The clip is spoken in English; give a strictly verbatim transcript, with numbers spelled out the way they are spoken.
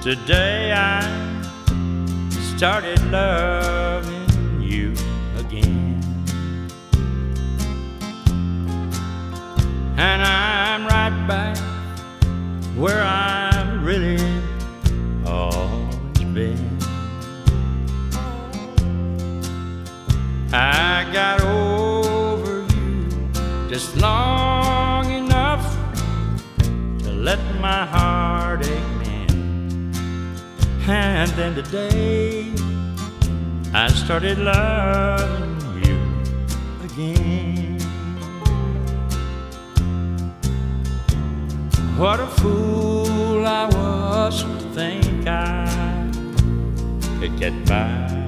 Today I started loving you again, and I'm right back where I've really always been. I got over you just long enough to let my heart ache mend. And then today I started loving you again. What a fool I was to think I could get by